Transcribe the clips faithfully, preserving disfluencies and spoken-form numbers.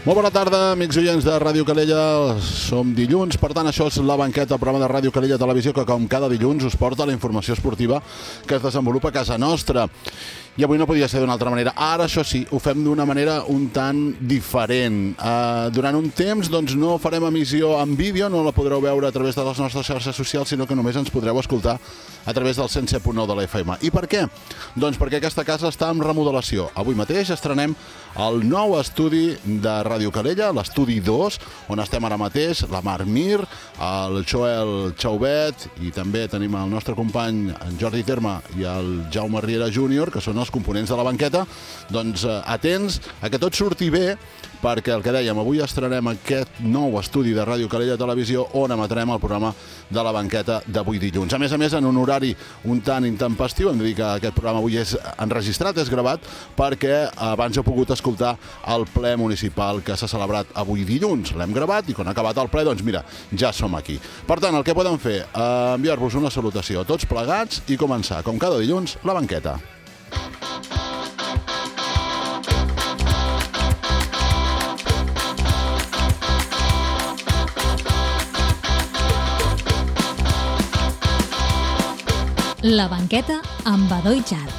Molt bona tarda, amics i oients de Ràdio Calella. Som dilluns, per tant, això és La Banqueta, el programa de Ràdio Calella Televisió, que com cada dilluns us porta la informació esportiva que es desenvolupa a casa nostra. I avui no podia ser d'una altra manera. Ara, això sí, ho fem d'una manera un tant diferent. Uh, durant un temps doncs, no farem emissió en vídeo, no la podreu veure a través de les nostres xarxes socials, sinó que només ens podreu escoltar a través del cent set punt nou de la F M. I per què? Doncs perquè aquesta casa està en remodelació. Avui mateix estrenem el nou estudi de Ràdio Calella, l'estudi dos, on estem ara mateix, la Mar Mir, el Joel Chauvet, i també tenim el nostre company en Jordi Terma i el Jaume Riera júnior, que són els components de La Banqueta. Doncs eh, atents a que tot surti bé, perquè el que dèiem, avui estrenem aquest nou estudi de Ràdio Calella Televisió on emetrem el programa de La Banqueta d'avui dilluns. A més a més, en un horari un tant intempestiu, hem de dir que aquest programa avui és enregistrat, és gravat, perquè abans he pogut escoltar el ple municipal que s'ha celebrat avui dilluns. L'hem gravat i quan ha acabat el ple, doncs mira, ja som aquí. Per tant, el que podem fer, eh, enviar-vos una salutació a tots plegats i començar, com cada dilluns, La Banqueta. La Banqueta amb Badó i Char.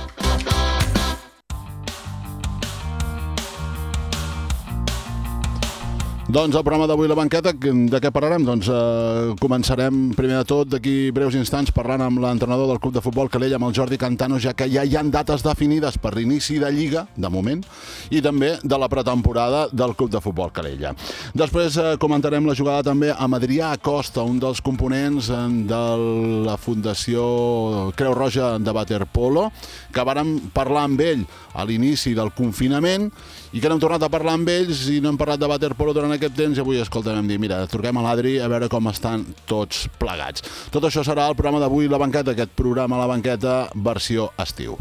Doncs el programa d'avui La Banqueta, de què parlarem? Doncs eh, començarem primer de tot d'aquí breus instants parlant amb l'entrenador del Club de Futbol Calella, amb el Jordi Cantano, ja que ja hi ha dates definides per l'inici de Lliga, de moment, i també de la pretemporada del Club de Futbol Calella. Després eh, comentarem la jugada també amb Adrià Acosta, un dels components de la Fundació Creu Roja de Waterpolo, que vàrem parlar amb ell a l'inici del confinament i que n'hem tornat a parlar amb ells i no hem parlat de waterpolo durant aquest temps i avui, escolta, vam dir, mira, truquem a l'Adri a veure com estan tots plegats. Tot això serà el programa d'avui, La Banqueta, aquest programa La Banqueta versió estiu.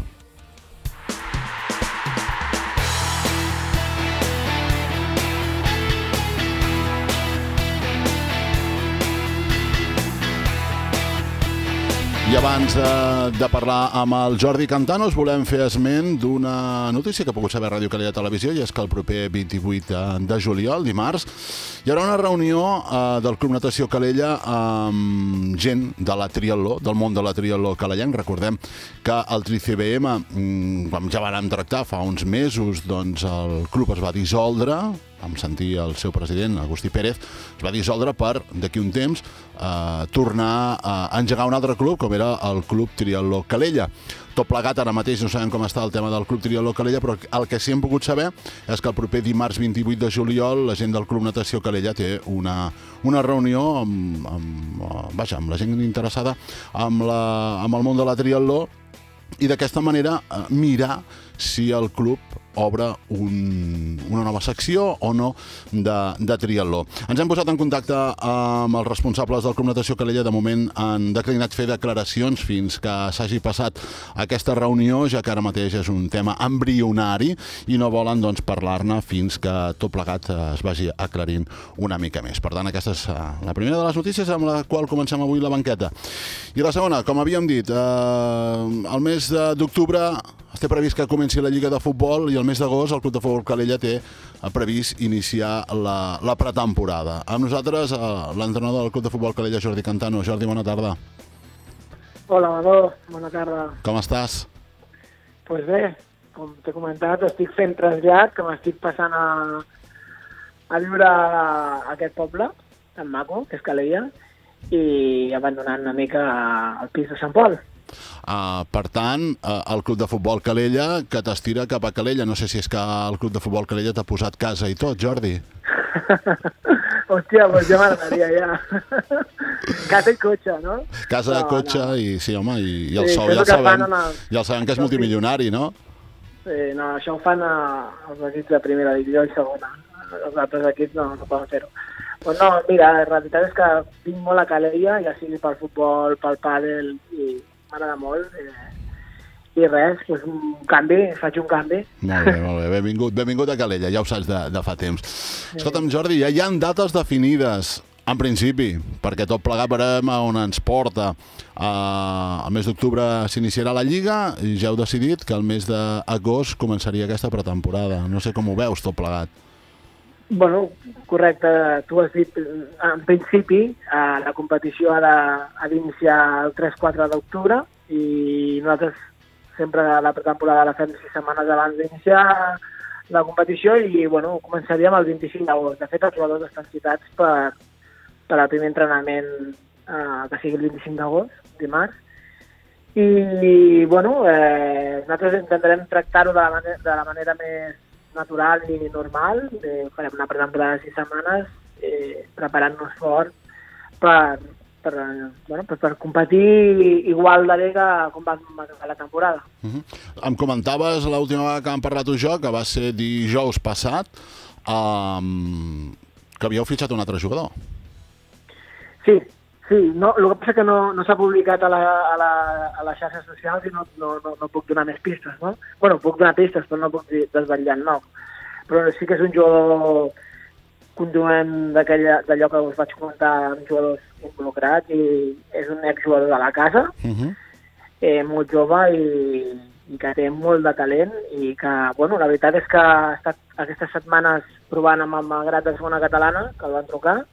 I abans de, de parlar amb el Jordi Cantano, us volem fer esment d'una notícia que ha pogut saber Ràdio Calella Televisió, i és que el proper vint-i-vuit de juliol, dimarts, hi haurà una reunió eh, del Club Natació Calella amb gent de la triatló, del món de la triatló calellenc. Recordem que el Tri C B M, com ja vam tractar fa uns mesos, doncs el club es va dissoldre, vam sentir el seu president, Agustí Pérez, es va dissoldre per, d'aquí un temps, eh, tornar a engegar un altre club, com era el Club Triatló Calella. Tot plegat, ara mateix no sabem com està el tema del Club Triatló Calella, però el que sí hem pogut saber és que el proper dimarts vint-i-vuit de juliol la gent del Club Natació Calella té una, una reunió amb, amb, vaja, amb la gent interessada amb, la, amb el món de la triatló, i d'aquesta manera eh, mirar si el club obre un, una nova secció o no de, de triatló. Ens hem posat en contacte amb els responsables del Club Natació Calella. De moment han declinat fer declaracions fins que s'hagi passat aquesta reunió, ja que ara mateix és un tema embrionari i no volen doncs, parlar-ne fins que tot plegat es vagi aclarint una mica més. Per tant, aquesta és la primera de les notícies amb la qual comencem avui La Banqueta. I la segona, com havíem dit, eh, el mes d'octubre té previst que comenci la Lliga de Futbol i el mes d'agost el Club de Futbol Calella té previst iniciar la, la pretemporada. Amb nosaltres l'entrenador del Club de Futbol Calella, Jordi Cantano. Jordi, bona tarda. Hola, Badó, bona tarda. Com estàs? Doncs pues bé, com t'he comentat, estic fent trasllat, que m'estic passant a, a viure a aquest poble, tan maco, que és Calella, i abandonant una mica el pis de Sant Pol. Uh, per tant, uh, el Club de Futbol Calella que t'estira cap a Calella. No sé si és que el Club de Futbol Calella t'ha posat casa i tot, Jordi. Hòstia, doncs ja m'agradaria, ja. Casa i cotxe, no? Casa, no, cotxe no. i sí, home, i, i el sí, sou, ja el, sabem, el... ja el sabem que és multimilionari, no? Sí, no, això ho fan a, els equips de primera divisió i segona. Els altres equips no, no poden fer-ho. Pues no, mira, la realitat és que vinc molt a Calella, ja sigui pel futbol, pel pàdel, i m'agrada molt. Eh, I res, pues un canvi, faig un canvi. Molt bé, molt bé. Benvingut, benvingut a Calella, ja ho saps de, de fa temps. Sí. Escolta'm, Jordi, ja hi ha dates definides, en principi, perquè tot plegat veurem on ens porta. Uh, el mes d'octubre s'iniciarà la Lliga i ja heu decidit que el mes d'agost començaria aquesta pretemporada. No sé com ho veus, tot plegat. Bueno, correcte, tu has dit, en principi, eh, la competició ha de- ha d'iniciar el tres quatre d'octubre i nosaltres sempre la pretemporada la fem sis setmanes abans d'iniciar la competició i, bueno, començaríem el vint-i-cinc d'agost. De fet, els jugadors estan citats per, per al primer entrenament, eh, que sigui el vint-i-cinc d'agost, dimarts. I, bueno, eh, nosaltres intentarem tractar-ho de, la manera, de la manera més natural i normal. Eh, farem una pretemporada de sis setmanes eh, preparant-nos fort per, per, bueno, per, per competir igual de bé que com va acabar la temporada. Uh -huh. Em comentaves l'última vegada que vam parlar tu i jo, que va ser dijous passat, um, que havíeu fitxat un altre jugador. Sí, sí. No, el que passa que no, no s'ha publicat a, la, a, la, a les xarxes socials i no, no, no, no puc donar més pistes, no? Bueno, puc donar pistes, però no puc desvetllar el nom. Però sí que és un jugador continuem d'allò que us vaig comentar amb jugadors involucrats i és un exjugador de la casa, uh -huh. eh, molt jove i, i que té molt de talent i que, bueno, la veritat és que ha estat aquestes setmanes provant amb el Malgrat de segona catalana, que el van trucar,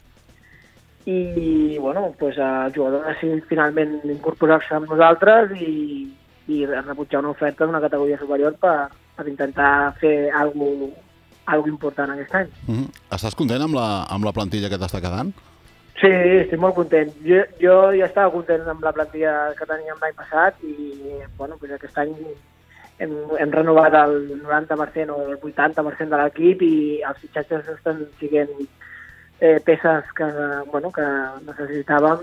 i, bueno, pues, el jugador ha decidit finalment incorporar-se amb nosaltres i, i rebutjar una oferta d'una categoria superior per, per intentar fer alguna cosa algo important aquest any. Uh -huh. Estàs content amb la, amb la plantilla que t'està quedant? Sí, estic molt content. Jo, jo ja estava content amb la plantilla que teníem l'any passat i, bueno, pues aquest any hem, hem renovat el noranta per cent o el vuitanta per cent de l'equip i els fitxatges estan siguent eh, peces que, bueno, que necessitàvem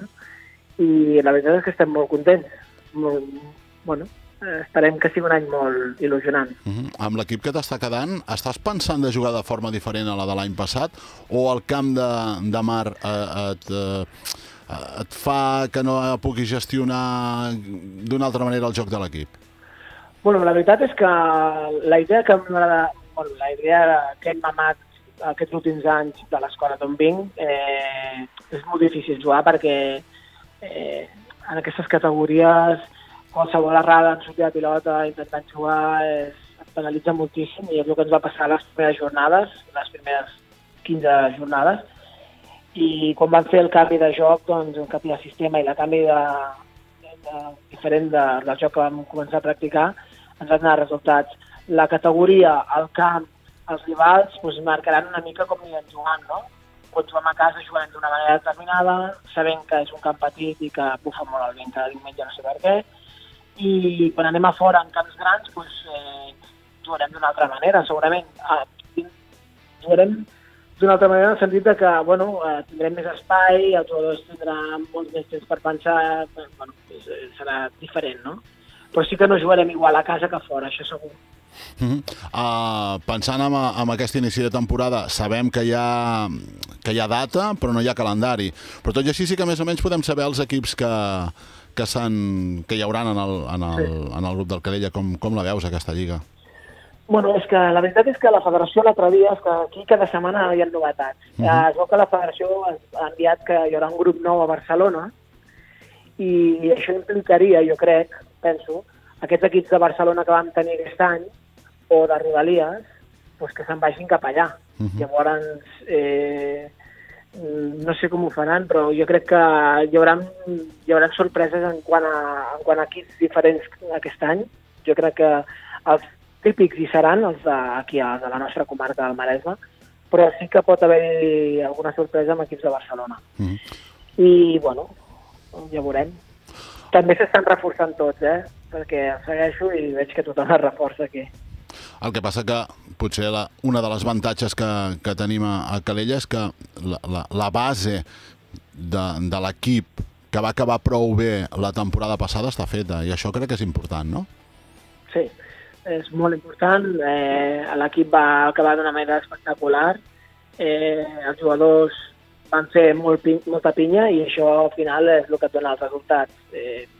i la veritat és que estem molt contents. Molt, bueno, esperem que sigui un any molt il·lusionant. Uh -huh. Amb l'equip que t'està quedant, estàs pensant de jugar de forma diferent a la de l'any passat o el camp de, de mar eh, et, eh, et fa que no puguis gestionar d'una altra manera el joc de l'equip? Bueno, la veritat és que la idea que m'agrada, bueno, la idea que hem mamat aquests últims anys de l'escola d'on vinc, eh, és molt difícil jugar perquè eh, en aquestes categories qualsevol errada en sortir de pilota intentant jugar es, es penalitza moltíssim i és el que ens va passar a les primeres jornades, les primeres quinze jornades, i quan van fer el canvi de joc, doncs el canvi de sistema i el canvi de, de, de, diferent de, del joc que vam començar a practicar, ens van donar resultats. La categoria, el camp, els rivals, doncs marcaran una mica com anirem jugant, no? Quan juguem a casa jugarem d'una manera determinada, sabent que és un camp petit i que bufa molt el vent cada diumenge, no sé per què, i quan anem a fora en camps grans doncs, eh, jugarem d'una altra manera, segurament. Eh, jugarem d'una altra manera en el sentit que bueno, eh, tindrem més espai, els jugadors tindran molts més temps per pensar, bueno, eh, serà diferent, no? Però sí que no jugarem igual a casa que a fora, això segur. Uh -huh. uh, pensant en, en aquest inici de temporada, sabem que hi, ha, que hi ha data, però no hi ha calendari. Però tot i així sí que més o menys podem saber els equips que, que, que hi haurà en el, en el, sí. en el grup del Calella. Com, com la veus, aquesta lliga? Bueno, és que la veritat és que la federació l'altre dia, és que aquí cada setmana hi ha novetats. Uh -huh. Es veu que la federació ha enviat que hi haurà un grup nou a Barcelona i això implicaria, jo crec, penso, aquests equips de Barcelona que vam tenir aquest any o de Rodalies, doncs que se'n vagin cap allà. Uh -huh. Llavors, eh, no sé com ho faran, però jo crec que hi haurà, hi haurà sorpreses en quant, a, en quant a equips diferents aquest any. Jo crec que els típics hi seran, els d'aquí, els de la nostra comarca del Maresme, però sí que pot haver alguna sorpresa amb equips de Barcelona. Uh -huh. I, bueno, ja veurem. També s'estan reforçant tots, eh? Perquè segueixo i veig que tothom es reforça aquí. El que passa que potser la, una de les avantatges que, que tenim a, a Calella és que la, la, la base de, de l'equip que va acabar prou bé la temporada passada està feta, i això crec que és important, no? Sí, és molt important. Eh, l'equip va acabar d'una manera espectacular. Eh, els jugadors van fer molt, molta pinya i això al final és el que et dona els resultats. Eh,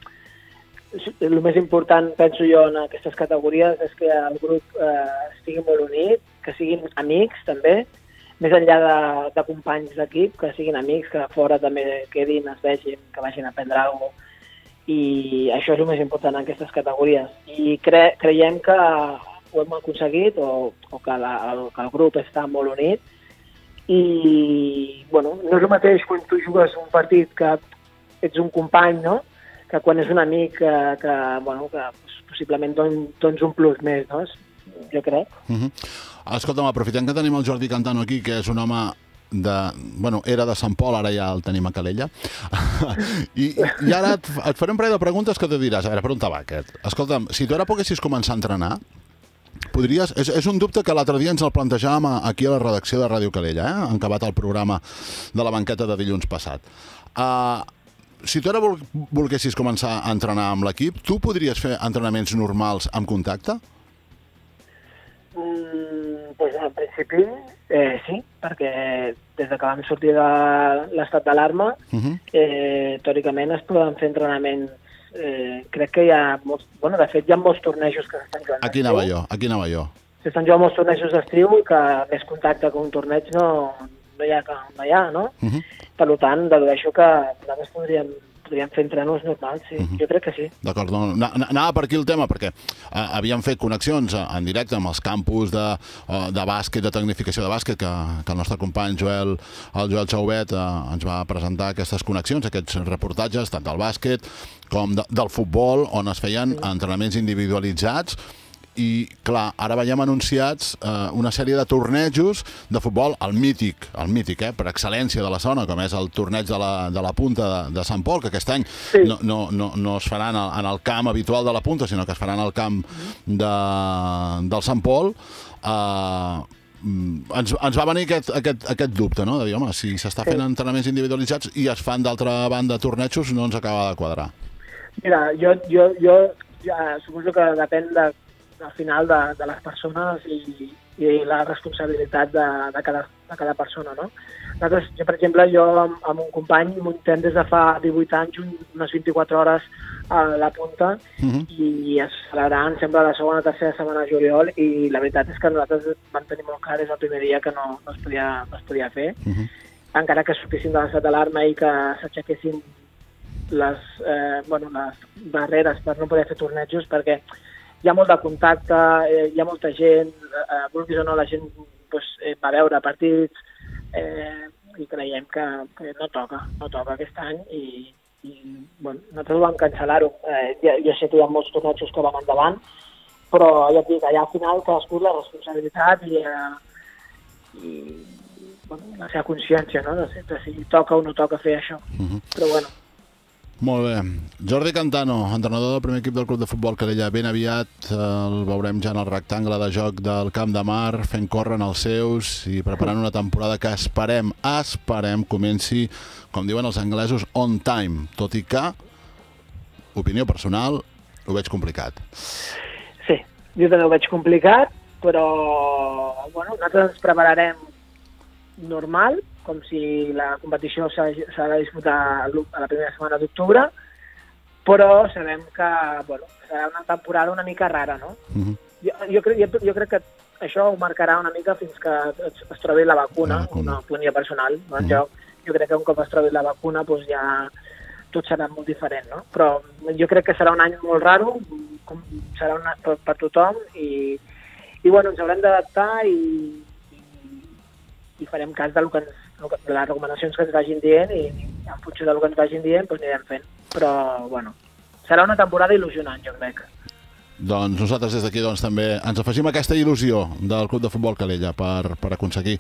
el més important, penso jo, en aquestes categories és que el grup eh, estigui molt unit, que siguin amics també, més enllà de, de companys d'equip, que siguin amics, que a fora també quedin, es vegin, que vagin a aprendre alguna cosa. I això és el més important en aquestes categories. I cre creiem que ho hem aconseguit o, o que, la, el, que el grup està molt unit i bueno, no és el mateix quan tu jugues un partit que ets un company, no?, que quan és un amic que, que, bueno, que possiblement dones un plus més, no?, jo crec. Uh-huh. Escolta'm, aprofitem que tenim el Jordi Cantano aquí, que és un home de... Bueno, era de Sant Pol, ara ja el tenim a Calella. I, I ara et, et faré un parell de preguntes que te diràs. A veure, per on te va aquest? Escolta'm, si tu ara poguessis començar a entrenar, podries... És, és un dubte que l'altre dia ens el plantejàvem aquí a la redacció de Ràdio Calella, eh? En acabat el programa de la banqueta de dilluns passat. Uh, si tu ara vol, volguessis començar a entrenar amb l'equip, tu podries fer entrenaments normals amb contacte? Mm, pues en principi eh, sí, perquè des que vam sortir de l'estat d'alarma, uh-huh. eh, teòricament es poden fer entrenaments. Eh, crec que hi ha molts, bueno, de fet hi ha molts tornejos que s'estan jugant. Aquí anava jo, aquí anava jo. S'estan jugant molts tornejos d'estiu i que més contacte que un torneig no, no hi ha, no hi ha, no? Uh-huh. Per tant, dedueixo que nosaltres podríem, podríem fer entrenos normals, sí. Uh-huh. Jo crec que sí. D'acord, no, anava per aquí el tema, perquè eh, havíem fet connexions en directe amb els campus de, de bàsquet, de tecnificació de bàsquet, que, que el nostre company Joel, el Joel Chauvet, eh, ens va presentar aquestes connexions, aquests reportatges, tant del bàsquet com de, del futbol, on es feien sí. entrenaments individualitzats. I, clar, ara veiem anunciats eh, una sèrie de tornejos de futbol, el mític, el mític, eh, per excel·lència de la zona, com és el torneig de la, de la Punta de, de Sant Pol, que aquest any sí. no, no, no, no es faran en, en el camp habitual de la Punta, sinó que es faran al camp de, del Sant Pol. Eh, ens, ens va venir aquest, aquest, aquest dubte, no?, de dir, home, si s'està fent sí. entrenaments individualitzats i es fan d'altra banda tornejos, no ens acaba de quadrar. Mira, jo, jo, jo ja suposo que depèn de al final de, de les persones i, i la responsabilitat de, de, cada, de cada persona, no? Nosaltres, jo, per exemple, jo amb, amb un company muntem des de fa divuit anys un, unes vint-i-quatre hores a la Punta uh-huh. i es celebraran sempre la segona o tercera setmana de juliol i la veritat és que nosaltres vam tenir molt clar des del primer dia que no, no, es, podia, no es podia fer. Uh-huh. Encara que sortissin de l'estat d'alarma i que s'aixequessin les, eh, bueno, les barreres per no poder fer tornejos, perquè hi ha molt de contacte, eh, hi ha molta gent, eh, vulguis o no, la gent pues, eh, va veure partits eh, i creiem que, que no toca, no toca aquest any i, i bueno, nosaltres vam cancel·lar-ho. Eh, jo, jo sé que hi ha molts tornejos que van endavant, però ja et dic, allà al final cadascú la responsabilitat i, eh, i bueno, la seva consciència, no?, de, de si toca o no toca fer això. Uh-huh. Però bueno. Molt bé. Jordi Cantano, entrenador del primer equip del Club de Futbol Calella. Ben aviat el veurem ja en el rectangle de joc del Camp de Mar, fent córrer els seus i preparant una temporada que esperem, esperem, comenci, com diuen els anglesos, on time. Tot i que, opinió personal, ho veig complicat. Sí, jo també ho veig complicat, però bueno, nosaltres ens prepararem normal, com si la competició s'ha de disputar a la primera setmana d'octubre, però sabem que bueno, serà una temporada una mica rara, no? Uh-huh. jo, jo, crec, jo, jo crec que això ho marcarà una mica fins que es, es trobi la vacuna, la vacuna. Una opinió personal. No? Uh-huh. jo, jo crec que un cop es trobi la vacuna doncs ja tot serà molt diferent, no? Però jo crec que serà un any molt raro, com serà una, per, per tothom, i, i bueno, ens haurem d'adaptar i, i, i farem cas del que ens de les recomanacions que ens vagin dient i en funció del que ens vagin dient doncs anirem fent. Però, bueno, serà una temporada il·lusionant, jo crec. Doncs nosaltres des d'aquí doncs, també ens afegim a aquesta il·lusió del Club de Futbol Calella per, per aconseguir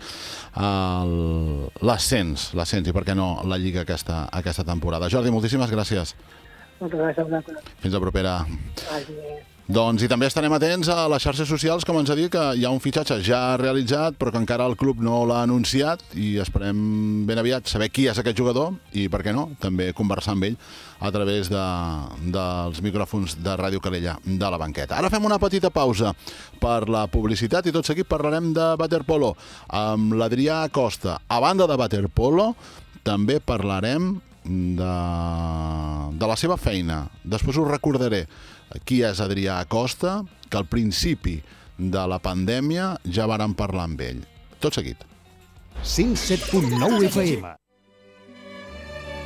l'ascens, l'ascens i per què no la Lliga aquesta, aquesta temporada. Jordi, moltíssimes gràcies. Moltes gràcies a vosaltres. Fins la propera. Gràcies. Doncs i també estarem atents a les xarxes socials, com ens ha dit, que hi ha un fitxatge ja realitzat, però que encara el club no l'ha anunciat i esperem ben aviat saber qui és aquest jugador i, per què no, també conversar amb ell a través de, dels micròfons de Ràdio Calella de la banqueta. Ara fem una petita pausa per la publicitat i tot seguit parlarem de waterpolo amb l'Adrià Acosta. A banda de waterpolo, també parlarem de, de la seva feina. Després us recordaré qui és Adrià Acosta, que al principi de la pandèmia ja vàrem parlar amb ell. Tot seguit. cent set punt nou F M.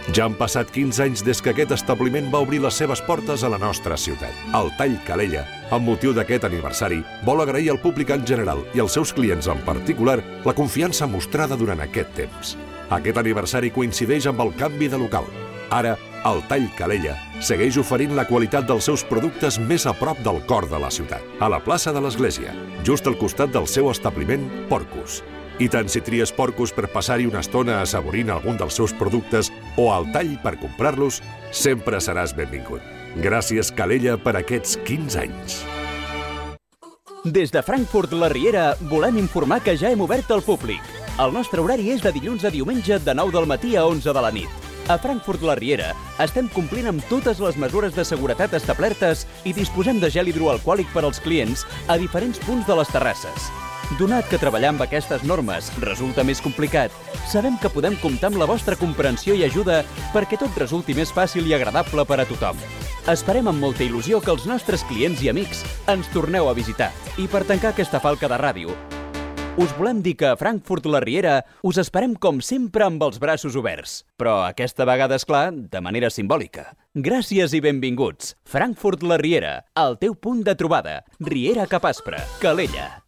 Ja han passat quinze anys des que aquest establiment va obrir les seves portes a la nostra ciutat. El Tall Calella, amb motiu d'aquest aniversari, vol agrair al públic en general i als seus clients en particular la confiança mostrada durant aquest temps. Aquest aniversari coincideix amb el canvi de local. Ara, el Tall Calella segueix oferint la qualitat dels seus productes més a prop del cor de la ciutat, a la plaça de l'Església, just al costat del seu establiment Porcus. I tant si tries Porcus per passar-hi una estona assaborint algun dels seus productes o al tall per comprar-los, sempre seràs benvingut. Gràcies, Calella, per aquests quinze anys. Des de Frankfurt la Riera volem informar que ja hem obert al públic. El nostre horari és de dilluns a diumenge de nou del matí a onze de la nit. A Frankfurt la Riera estem complint amb totes les mesures de seguretat establertes i disposem de gel hidroalcohòlic per als clients a diferents punts de les terrasses. Donat que treballar amb aquestes normes resulta més complicat, sabem que podem comptar amb la vostra comprensió i ajuda perquè tot resulti més fàcil i agradable per a tothom. Esperem amb molta il·lusió que els nostres clients i amics ens torneu a visitar. I per tancar aquesta falca de ràdio, us volem dir que a Frankfurt la Riera us esperem com sempre amb els braços oberts. Però aquesta vegada, és clar, de manera simbòlica. Gràcies i benvinguts. Frankfurt la Riera, el teu punt de trobada. Riera cap Aspre, Calella.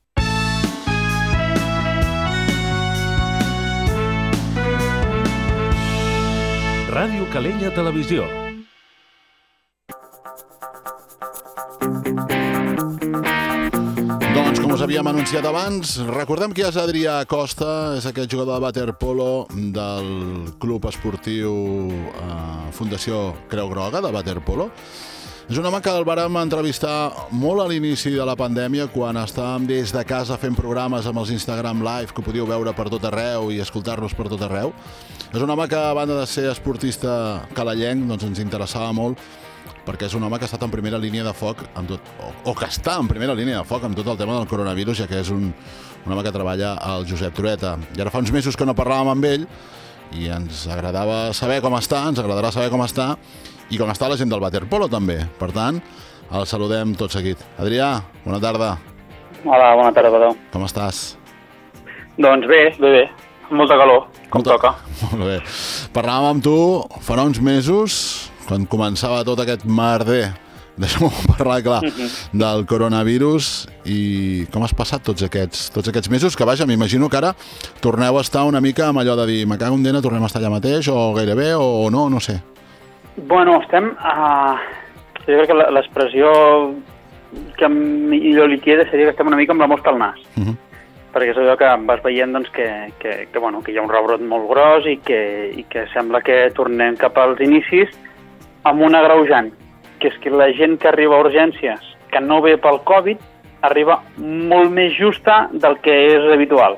Ràdio Calella Televisió. Doncs, com us havíem anunciat abans, recordem que és Adrià Costa, és aquest jugador de waterpolo del Club Esportiu eh, Fundació Creu Groga de waterpolo. És un home que el vàrem entrevistar molt a l'inici de la pandèmia, quan estàvem des de casa fent programes amb els Instagram Live, que ho podíeu veure per tot arreu i escoltar-nos per tot arreu. És un home que, a banda de ser esportista calellenc, doncs ens interessava molt, perquè és un home que ha estat en primera línia de foc, amb tot, o, o que està en primera línia de foc amb tot el tema del coronavirus, ja que és un, un home que treballa al Josep Trueta. I ara fa uns mesos que no parlàvem amb ell, i ens agradava saber com està, ens agradarà saber com està, i com està la gent del waterpolo també. Per tant, el saludem tot seguit. Adrià, bona tarda. Hola, bona tarda, Badó. Com estàs? Doncs bé, bé, bé. Molta calor, com Molta... toca. Molt bé. Parlàvem amb tu fa uns mesos, quan començava tot aquest merder, deixa'm parlar clar, uh-huh. del coronavirus, i com has passat tots aquests, tots aquests mesos, que vaja, m'imagino que ara torneu a estar una mica amb allò de dir, me cago en dena, tornem a estar allà mateix, o gairebé, o no, no sé. Bueno, estem... Uh, jo crec que l'expressió que millor li queda seria que estem una mica amb la mosca al nas. Uh-huh. Perquè és allò que vas veient doncs, que, que, que, bueno, que hi ha un rebrot molt gros i que, i que sembla que tornem cap als inicis amb un agreujant, que és que la gent que arriba a urgències, que no ve pel Covid, arriba molt més justa del que és habitual.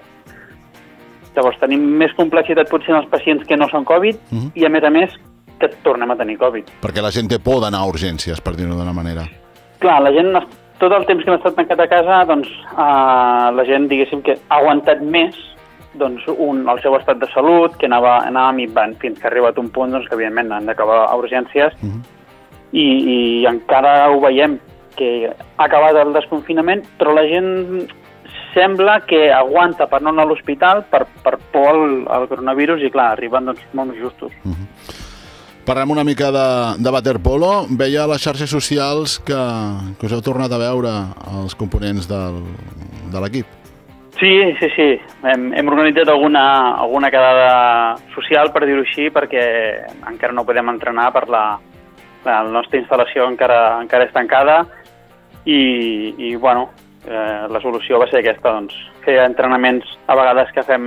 Llavors tenim més complexitat potser en els pacients que no són Covid, uh-huh. i a més a més que tornem a tenir Covid. Perquè la gent té por d'anar a urgències, per dir-ho d'una manera. Clar, la gent, tot el temps que hem estat tancat a casa, doncs eh, la gent, diguéssim, que ha aguantat més doncs, un, el seu estat de salut, que anava, anava minvant fins que ha arribat un punt doncs, que evidentment han d'acabar a urgències, uh-huh. i, i encara ho veiem, que ha acabat el desconfinament, però la gent sembla que aguanta per no anar a l'hospital per, per por al, al coronavirus i clar, arriben doncs, molt més justos. Uh-huh. Parlem una mica de, de waterpolo. Veia a les xarxes socials que, que us heu tornat a veure els components del, de l'equip. Sí, sí, sí. Hem, hem organitzat alguna, alguna quedada social, per dir-ho així, perquè encara no podem entrenar per la, la nostra instal·lació encara, encara és tancada i, i bueno, eh, la solució va ser aquesta, doncs, fer entrenaments a vegades que fem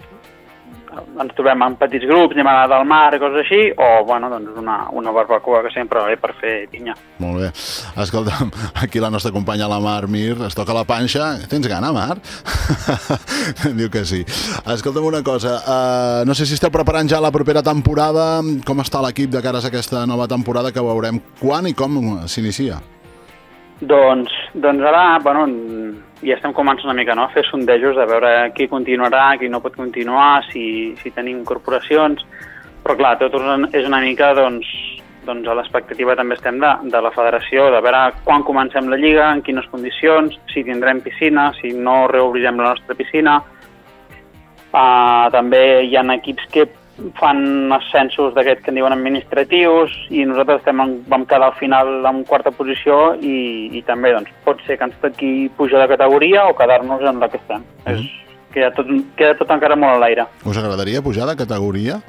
ens trobem en petits grups, anem a anar al mar i coses així, o bueno, doncs una, una barbacoa que sempre va bé per fer pinya. Molt bé. Escolta'm, aquí la nostra companya la Mar Mir es toca la panxa. Tens gana, Mar? Diu que sí. Escolta'm una cosa, uh, no sé si esteu preparant ja la propera temporada. Com està l'equip de cares a aquesta nova temporada, que veurem quan i com s'inicia? Doncs, doncs ara, bueno, ja estem començant una mica, no?, a fer sondejos de veure qui continuarà, qui no pot continuar, si, si tenim incorporacions, però clar, tot és una mica, doncs, doncs a l'expectativa també estem de, de la federació, de veure quan comencem la lliga, en quines condicions, si tindrem piscina, si no reobrirem la nostra piscina. Uh, també hi ha equips que fan ascensos d'aquests que en diuen administratius i nosaltres estem en, vam quedar al final en quarta posició i, i també doncs, pot ser que ens toqui pujar de categoria o quedar-nos en la que estem. Mm. És, queda, tot, queda tot encara molt a l'aire. Us agradaria pujar de categoria?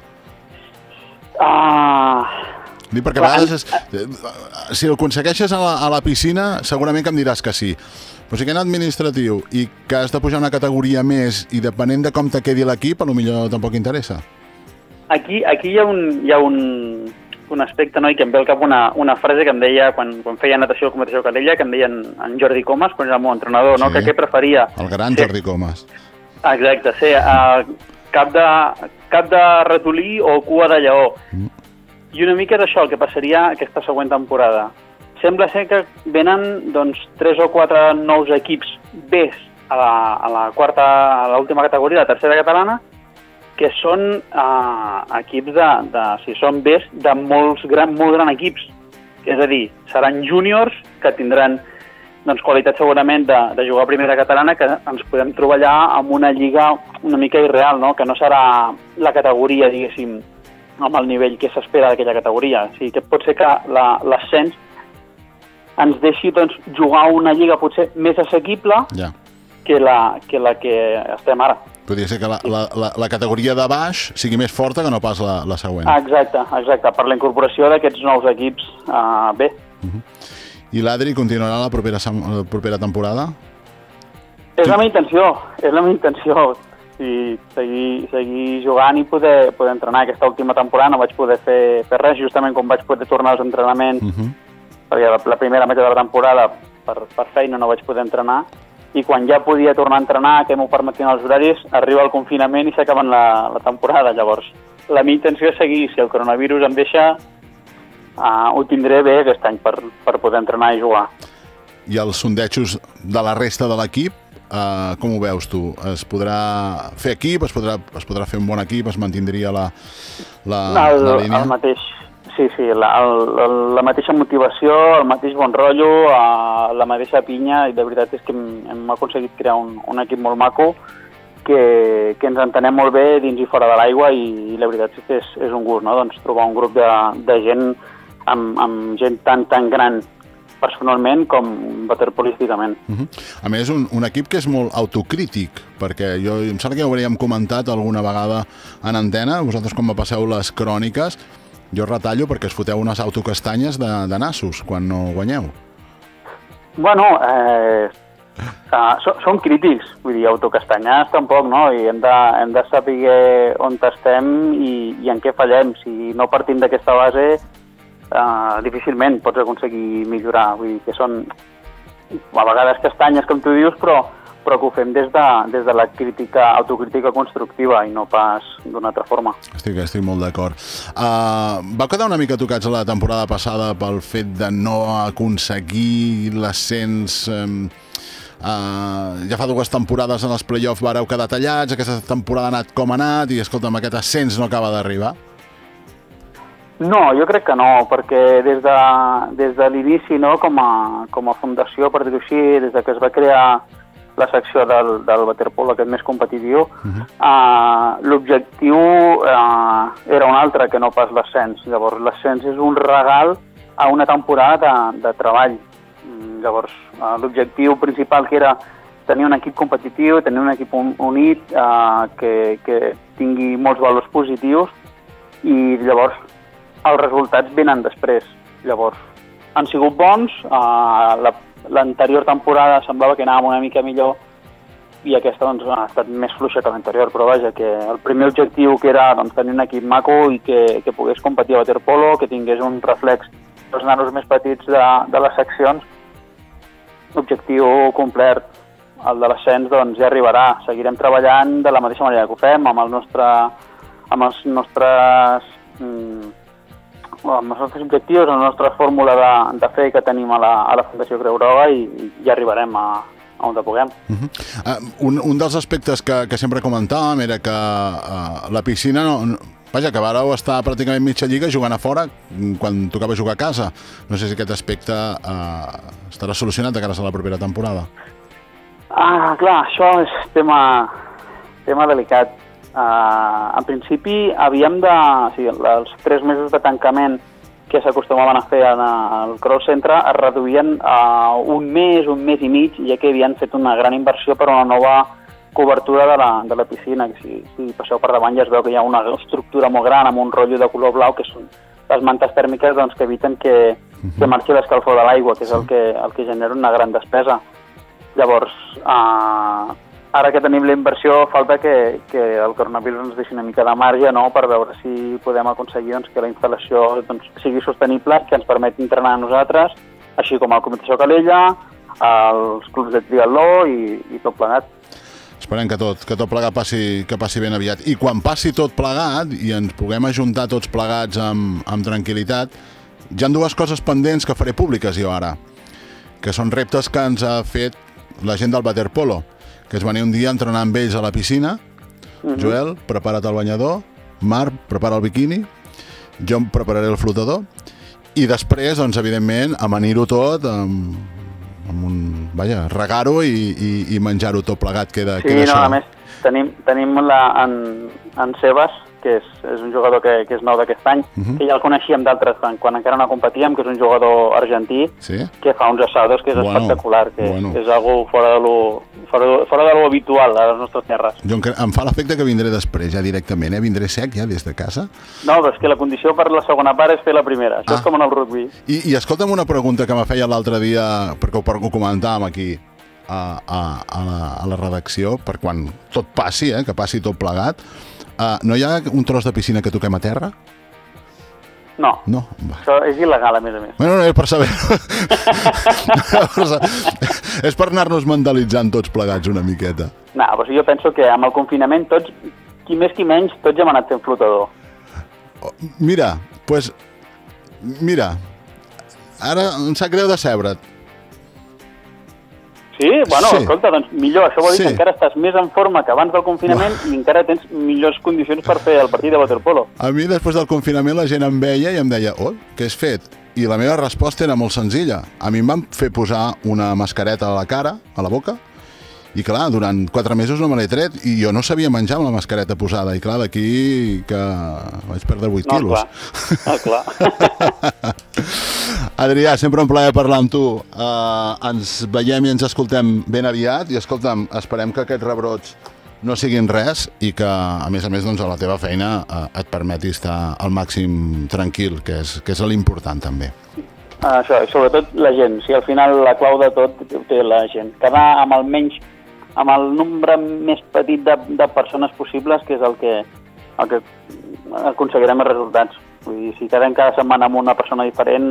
Ah... Dic perquè a vegades, és, si el aconsegueixes a la, a la piscina, segurament que em diràs que sí. Però si que en administratiu i que has de pujar una categoria més i depenent de com te quedi l'equip, potser tampoc interessa. Aquí, aquí hi ha un, hi ha un, un aspecte, no? I que em ve al cap una, una frase que em deia, quan, quan feia natació a competició Calella, que em deia en, en Jordi Comas, quan era el meu entrenador, no? Sí. Que què preferia? El gran ser, Jordi Comas. Exacte, ser uh, cap, de, cap de ratolí o cua de lleó. Mm. I una mica és això el que passaria aquesta següent temporada. Sembla ser que venen doncs, tres o quatre nous equips Bs a la, a la quarta, a l'última categoria, la tercera catalana, que són eh, equips de, de, si són Bs, de molts gran, molt gran equips. És a dir, seran júniors que tindran doncs, qualitat segurament de, de jugar a primera catalana, que ens podem trobar allà amb una lliga una mica irreal, no? Que no serà la categoria, diguéssim, amb el nivell que s'espera d'aquella categoria. O sigui, que pot ser que l'ascens ens deixi doncs, jugar una lliga potser més assequible ja. que, la, que la que estem ara. Podria ser que la, la, la, la categoria de baix sigui més forta que no pas la, la següent. Exacte, exacte, per la incorporació d'aquests nous equips uh, B. Uh-huh. I l'Adri continuarà la propera, la propera temporada? És la meva intenció, és la meva intenció. Sí, seguir, seguir jugant i poder, poder entrenar. Aquesta última temporada no vaig poder fer, fer res, justament com vaig poder tornar als entrenaments, uh-huh. perquè la, la primera meitat de la temporada per, per feina no vaig poder entrenar, i quan ja podia tornar a entrenar, que m'ho permetien els horaris, arriba el confinament i s'acaben la, la temporada. Llavors, la meva intenció és seguir, si el coronavirus em deixa, uh, ho tindré bé aquest any per, per poder entrenar i jugar. I els sondejos de la resta de l'equip, Uh, com ho veus tu? Es podrà fer equip? Es podrà, es podrà fer un bon equip? Es mantindria la, la, el, la línia? El mateix, sí, sí, la, el, la mateixa motivació, el mateix bon rotllo, uh, la mateixa pinya, i de veritat és que hem, hem aconseguit crear un, un equip molt maco que, que ens entenem molt bé dins i fora de l'aigua, i, i la veritat és que és, és un gust, no? Doncs trobar un grup de, de gent amb, amb gent tan, tan gran personalment com waterpolísticament. Uh-huh. A més, un, un equip que és molt autocrític, perquè jo em sembla que ho hauríem comentat alguna vegada en antena, vosaltres quan me passeu les cròniques, jo retallo perquè es foteu unes autocastanyes de, de nassos quan no guanyeu. Bueno, eh, uh, so, som crítics, vull dir, autocastanyes tampoc, no? I hem de, hem de saber on estem i, i en què fallem. Si no partim d'aquesta base, Uh, difícilment pots aconseguir millorar. Vull dir que són a vegades castanyes, com tu dius, però, però que ho fem des de, des de la crítica, autocrítica constructiva i no pas d'una altra forma. Estic, estic molt d'acord. Uh, va quedar una mica tocats la temporada passada pel fet de no aconseguir l'ascens. Um, uh, ja fa dues temporades en els play-offs vareu quedar tallats, aquesta temporada ha anat com ha anat i, escolta'm, aquest ascens no acaba d'arribar. No, jo crec que no, perquè des de, des de l'inici, no, com a, com a fundació, per dir-ho així, des de que es va crear la secció del, del waterpolo, aquest més competitiu, uh-huh. uh, l'objectiu uh, era un altre que no pas l'ascens. Llavors, l'ascens és un regal a una temporada de, de treball. Llavors, uh, l'objectiu principal, que era tenir un equip competitiu, tenir un equip un, unit, uh, que, que tingui molts valors positius, i llavors els resultats venen després. Llavors, han sigut bons, uh, l'anterior temporada semblava que anàvem una mica millor i aquesta doncs, ha estat més fluixa que l'anterior, però vaja, que el primer objectiu, que era doncs, tenir un equip maco i que, que pogués competir a waterpolo, que tingués un reflex dels nanos més petits de, de les seccions, objectiu complert. El de l'ascens doncs, ja arribarà. Seguirem treballant de la mateixa manera que ho fem, amb, el nostre, amb els nostres... Mm, amb els nostres objectius, amb la nostra fórmula de, de fer que tenim a la, a la Fundació Creu Groga, i, i ja arribarem a, a on puguem. Uh-huh. uh, un, un dels aspectes que, que sempre comentàvem era que uh, la piscina, no, no, vaja, que vareu estar pràcticament mitja lliga jugant a fora quan tocava jugar a casa. No sé si aquest aspecte uh, estarà solucionat de cara a la propera temporada. Ah, clar, això és tema, tema delicat. Uh, en principi, havíem de... O sigui, els tres mesos de tancament que s'acostumaven a fer al Cross Centre es reduïen a un mes, un mes i mig, ja que havien fet una gran inversió per una nova cobertura de la, de la piscina. Si, si passeu per davant ja es veu que hi ha una estructura molt gran amb un rotllo de color blau, que són les mantes tèrmiques doncs, que eviten que, que marxi l'escalfor de l'aigua, que és el que, el que genera una gran despesa. Llavors, uh, ara que tenim la inversió, falta que, que el coronavirus ens deixi una mica de marge, no?, per veure si podem aconseguir doncs, que la instal·lació doncs, sigui sostenible, que ens permeti entrenar a nosaltres, així com el Comitè Calella, els clubs de triatló i, i tot plegat. Esperem que tot, que tot plegat passi, que passi ben aviat. I quan passi tot plegat i ens puguem ajuntar tots plegats amb, amb tranquil·litat, hi ha dues coses pendents que faré públiques jo ara, que són reptes que ens ha fet la gent del waterpolo, que és venir un dia a entrenar amb ells a la piscina. Uh-huh. Joel, prepara't el banyador, Marc, prepara el biquini, jo em prepararé el flotador, i després, doncs, evidentment, amanir-ho tot amb, amb un... Vaja, regar-ho i, i, i menjar-ho tot plegat. Queda, sí, queda no, això. A més, tenim, tenim la, en, en Sebas, que és, és un jugador que, que és nou d'aquest any, uh-huh. que ja el coneixíem d'altres quan, quan encara no competíem, que és un jugador argentí, sí? Que fa uns assados que és bueno, espectacular, que bueno. és algo fora de lo, fora, fora de lo habitual a les nostres terres. Jo, em fa l'efecte que vindré després, ja directament, eh? Vindré sec ja des de casa. No, però és que la condició per la segona part és fer la primera, això ah. és com en el rugby. I, i escolta'm una pregunta que me feia l'altre dia, perquè ho, ho comentàvem aquí, a, a, a, la, a la redacció, per quan tot passi, eh? Que passi tot plegat. Uh, no hi ha un tros de piscina que toquem a terra? No. No? Això és il·legal, a més a més. Bueno, no, és per saber. És per anar-nos mentalitzant tots plegats una miqueta. No, però jo penso que amb el confinament tots, qui més qui menys, tots hem anat fent flotador. Oh, mira, doncs... Pues, mira, ara em sap greu decebre't. Sí? Bueno, sí. Escolta, doncs millor. Això vol dir sí. que encara estàs més en forma que abans del confinament Uah. i encara tens millors condicions per fer el partit de waterpolo. A mi, després del confinament, la gent em veia i em deia, oh, què has fet? I la meva resposta era molt senzilla. A mi em van fer posar una mascareta a la cara, a la boca, i clar, durant quatre mesos no me l'he tret i jo no sabia menjar amb la mascareta posada. I clar, d'aquí que vaig perdre vuit no, quilos. Clar. Ah, clar. Adrià, sempre un plaer parlar amb tu. Uh, ens veiem i ens escoltem ben aviat i escolta'm, esperem que aquests rebrots no siguin res i que, a més a més, doncs, a la teva feina uh, et permeti estar al màxim tranquil, que és, que és l'important també. Ah, això, sobretot la gent. Sí, al final la clau de tot té la gent. Quedar amb el menys, amb el nombre més petit de, de persones possibles, que és el que, el que aconseguirem els resultats. Vull dir, si quedem cada setmana amb una persona diferent,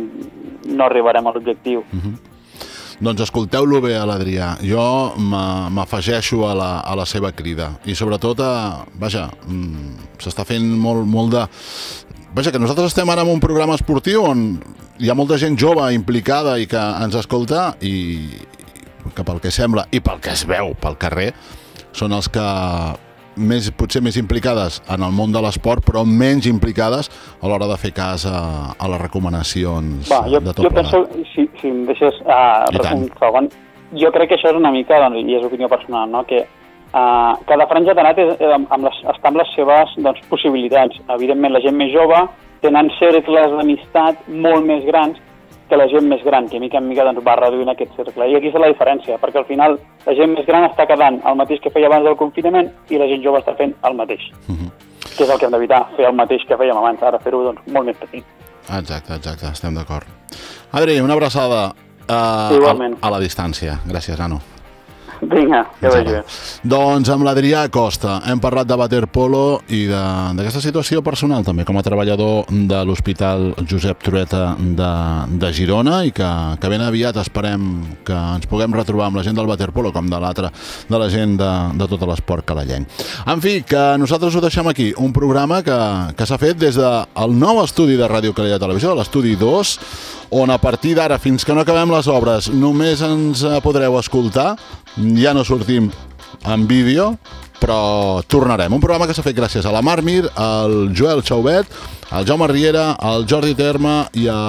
no arribarem a l'objectiu. Uh-huh. Doncs escolteu-lo bé a l'Adrià. Jo m'afegeixo a, la, a la seva crida. I sobretot, a, vaja, s'està fent molt, molt de... Vaja, que nosaltres estem ara en un programa esportiu on hi ha molta gent jove implicada i que ens escolta i que pel que sembla i pel que es veu pel carrer són els que més, potser més implicades en el món de l'esport, però menys implicades a l'hora de fer cas a, a les recomanacions Va, jo, de tot jo penso, si, si em deixes uh, un segon, jo crec que això és una mica, doncs, i és opinió personal, no? que uh, cada franja d'edat amb les, està amb les seves doncs, possibilitats. Evidentment, la gent més jove tenen cercles d'amistat molt més grans que la gent més gran, que mica en mica doncs, va reduint aquest cercle. I aquí és la diferència, perquè al final la gent més gran està quedant el mateix que feia abans del confinament i la gent jove està fent el mateix. Uh-huh. Que és el que hem d'evitar, fer el mateix que fèiem abans, ara fer-ho doncs, molt més petit. Exacte, exacte, estem d'acord. Adri, una abraçada uh, a, a la distància. Gràcies, nano. Vinga, que vagi bé. Doncs amb l'Adrià Costa hem parlat de waterpolo i d'aquesta situació personal també com a treballador de l'Hospital Josep Trueta de, de Girona i que, que ben aviat esperem que ens puguem retrobar amb la gent del waterpolo com de l'altra, de la gent de, de tot l'esport calellenc. En fi, que nosaltres ho deixem aquí, un programa que, que s'ha fet des del nou estudi de Ràdio Calella Televisió, l'estudi dos, on a partir d'ara, fins que no acabem les obres, només ens podreu escoltar. Ja no sortim en vídeo, però tornarem. Un programa que s'ha fet gràcies a la Mar Mir, al Joel Chaubet, al Jaume Riera, al Jordi Terma i a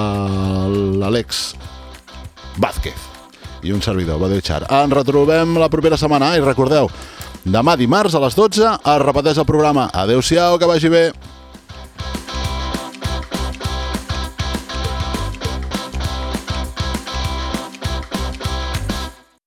l'Àlex Vázquez. I un servidor, Badó Char. Ens retrobem la propera setmana i recordeu, Demà dimarts a les dotze es repeteix el programa. Adéu-siau, que vagi bé.